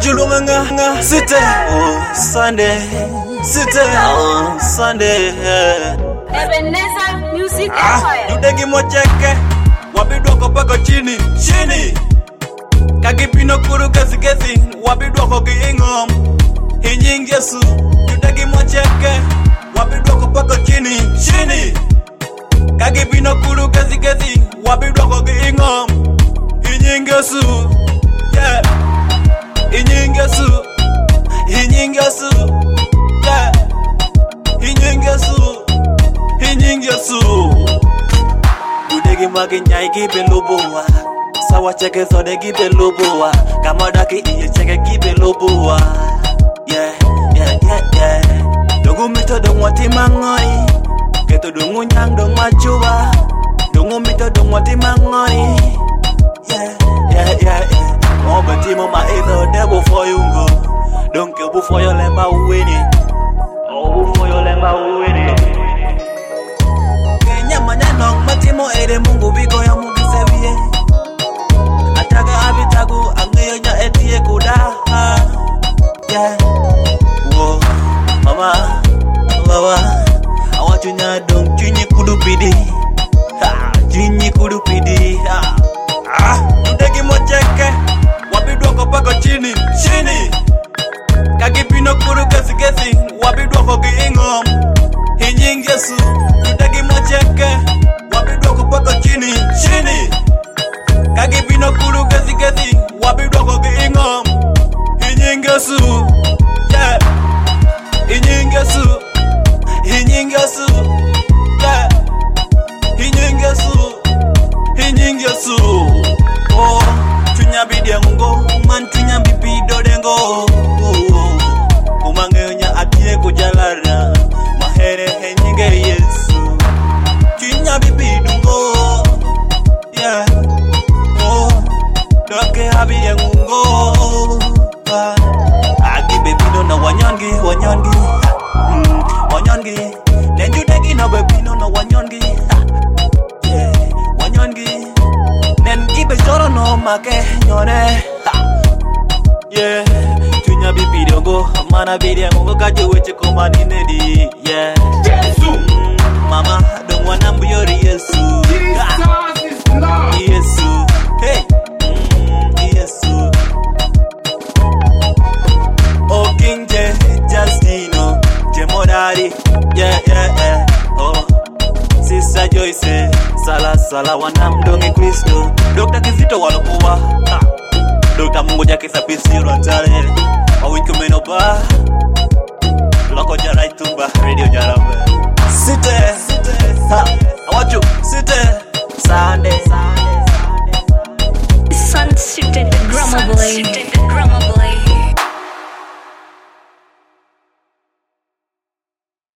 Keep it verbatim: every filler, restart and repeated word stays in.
Julunga nga City oh Sunday City oh Sunday Ebenezer Music ah, Empire. Tudegi mocheke wabidwako pako chini chini Kagipino kuru gesi gesi wabidwako kiingom Hinying Yesu Tudegi mocheke wabidwako pako chini chini Kagipino kuru gesi gesi wabidwako kiingom Hinying Yesu yeah Hinying Yesu Hinying Yesu yeah Hinying Yesu Hinying Yesu Tudegi magi nyai gibe lobowa Sawa cheke sode gibe lobowa Kamadaki iye cheke gibe lobowa Yeah, yeah, yeah, yeah Dongu mito dong wati mangoi Keto dongu nyang dong machuwa Dongu mito dong wati mangoi Yeah, yeah, yeah, yeah Mo betimo ma izo debo for you go Don't kill before your lemba winning Oh, before your lemba winning Kenya manyanong matimo ere mungu bigo ya mungu seviye Ataga abitagu angeyo nya etie kudaha Yeah Whoa Mama Mama Awatu nya dong chunyi kudupidi Ha Chunyi kudupidi Ha Ah Tudegi mocheke Wabidwako pako chini Chini Kagipino kuru gesi gesi Wabidwako kiingom Hinying Yesu Tudegi mocheke Wabidwako pako chini Chini Kagipino kuru gesi gesi Wabidwako kiingom Hinying Yesu Yeah Hinying Yesu Hinying Yesu Yeah Hinying Yesu Hinying Yesu Oh Tunya bidengo Man tunya bipido dengo Oh Kumangenya atie kujalara Mahere henyinge Yesu Tunya bipidungo Yeah Oh Doke habi yengungo ah. Agi bebino na wanyongi Wanyongi mm, Wanyongi Nenjudegi na bebino na wanyongi Yeah Wanyongi Nen gibe joro no make nyone Yeah Tunya bipidongo Mana bidengo kaje weche komani nedi Yeah mm, Mama don't wanna be your Yesu Jesus is Lord. Yesu Hey mm, Yesu Oh King J Justino J Modari Yeah yeah yeah Oh Sister Joyce Sala sala wanamdongi Kristo Dokta Kizito walokuwa ha. Dokta Mungu jake sapisi rwantale Awiki menoba Loko jara itumba Radio Jaramba Site Ha I want you Site Sunday Sun suited the grammar boy.